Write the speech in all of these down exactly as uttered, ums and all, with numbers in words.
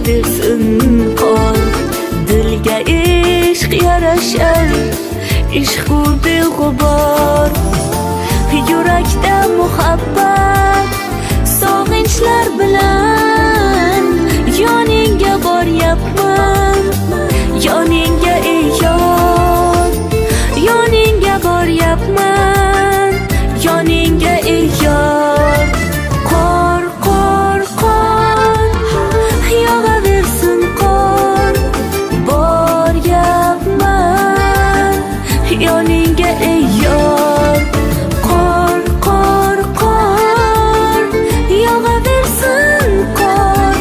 yog'aversin qor. Dilga ishq yarashar, ishq-u beg'ubor. Yurakda muhabbat, sog'inchlar bilan yoningga boryapman, yoningga ey yor, yoningga boryapman, yoningga ey yor. Qor, qor, qor, yog'aversin qor, boryapman, yoningga ey yor. Qor, qor, qor, yog'aversin qor,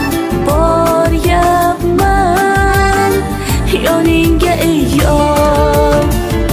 boryapman, yoningga ey yor.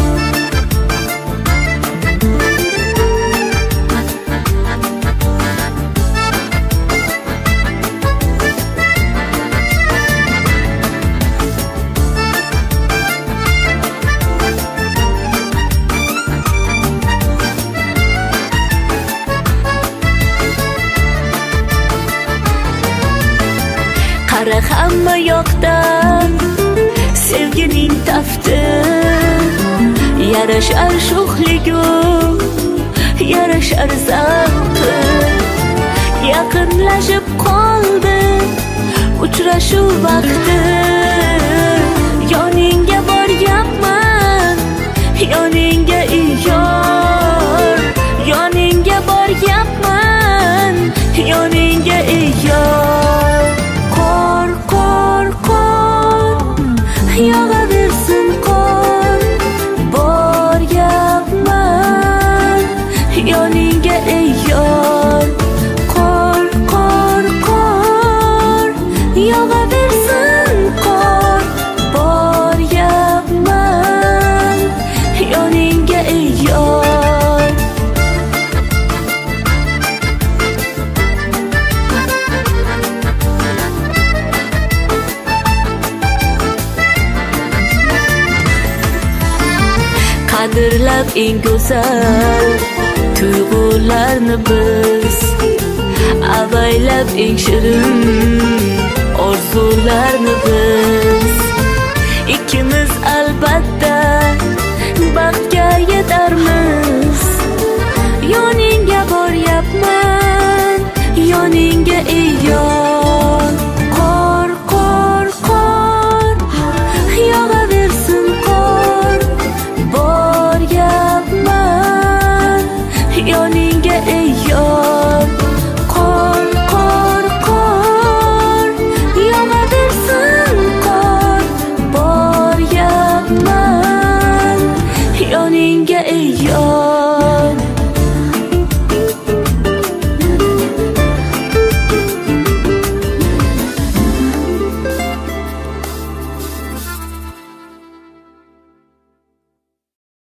Qara hamma yoqdan sevgining tafti, yarashar sho'xligu, yarashar zavqi. Yaqinlashib qoldi uchrashuv vaqti, yoningga boryapman, yoningga ey yor, yoningga boryapman, yoningga ey yor. Qor, qor, qor, yog'aversin qor, boryapman, yoningga ey yor. Qor, qor, qor, yog'aversin qor, boryapman, yoningga ey yor. Qadrlab eng go'zal tuyg'ularni biz, avaylab eng shirin orzularni biz. Ikkimiz albatta baxtga yetarmiz, yoningga boryapman, yoningga ey yor. Qor, qor, qor, yog'aversin qor, boryapman, yoningga ey yor. Qor, qor, qor, yog'aversin qor, boryapman, yoningga ey yor.